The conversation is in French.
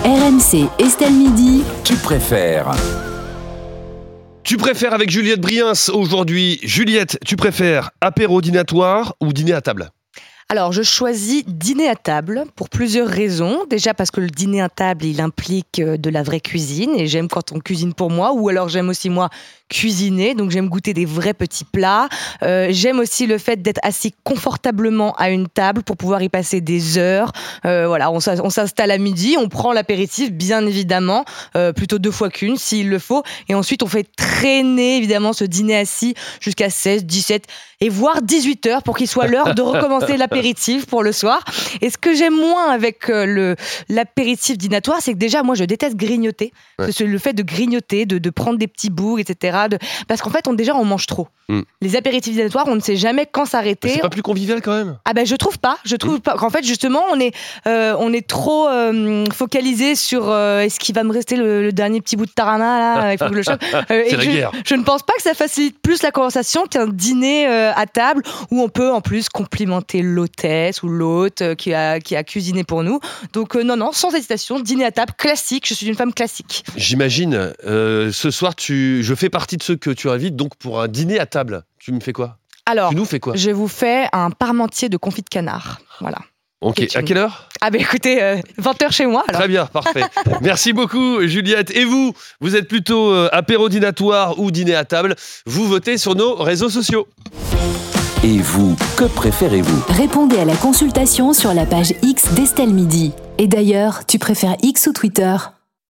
RMC Estelle Midi. Tu préfères? Tu préfères avec Juliette Briens aujourd'hui. Juliette, tu préfères apéro dînatoire ou dîner à table? Alors, je choisis dîner à table pour plusieurs raisons. Déjà parce que le dîner à table, il implique de la vraie cuisine et j'aime quand on cuisine pour moi, ou alors j'aime aussi moi cuisiner, donc j'aime goûter des vrais petits plats. J'aime aussi le fait d'être assis confortablement à une table pour pouvoir y passer des heures. Voilà, on s'installe à midi, on prend l'apéritif, bien évidemment, plutôt 2 fois qu'une s'il le faut, et ensuite on fait traîner évidemment ce dîner assis jusqu'à 16, 17 et voire 18 heures pour qu'il soit l'heure de recommencer l'apéritif pour le soir. Et ce que j'aime moins avec l'apéritif dînatoire, c'est que déjà moi je déteste grignoter. Ouais. Le fait de grignoter, de prendre des petits bouts, etc. Parce qu'en fait, on mange trop. Les apéritifs dînatoires, on ne sait jamais quand s'arrêter. Mais c'est pas plus convivial quand même? Ah ben je trouve pas qu'en fait justement on est trop focalisé sur est-ce qu'il va me rester le dernier petit bout de tarama là, il faut que je le chope. C'est la guerre. Je ne pense pas que ça facilite plus la conversation qu'un dîner à table où on peut en plus complimenter l'hôtesse ou l'hôte qui a cuisiné pour nous. Donc non, sans hésitation, dîner à table classique. Je suis une femme classique. J'imagine. Ce soir, je fais partie de ceux que tu invites donc pour un dîner à table. Tu me fais quoi? Alors, tu nous fais quoi? Je vous fais un parmentier de confit de canard. Voilà. Ok, à quelle heure? Ah ben écoutez, 20h chez moi alors. Très bien, parfait. Merci beaucoup Juliette. Et vous êtes plutôt apéro dînatoire ou dîner à table? Vous votez sur nos réseaux sociaux. Et vous, que préférez-vous? Répondez à la consultation sur la page X d'Estelle Midi. Et d'ailleurs, tu préfères X ou Twitter ?